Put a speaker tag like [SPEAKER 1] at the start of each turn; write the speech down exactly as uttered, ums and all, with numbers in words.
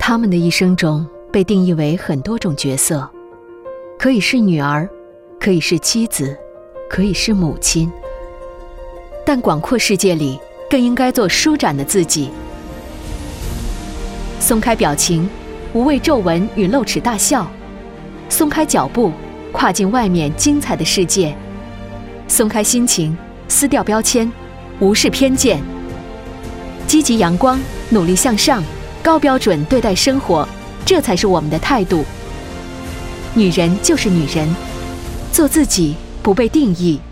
[SPEAKER 1] 他们的一生中被定义为很多种角色，可以是女儿，可以是妻子，可以是母亲。但广阔世界里，更应该做舒展的自己。松开表情，无畏皱纹与露齿大笑；松开脚步，跨进外面精彩的世界；松开心情，撕掉标签，无视偏见。积极阳光，努力向上，高标准对待生活，这才是我们的态度。女人就是女人，做自己，不被定义。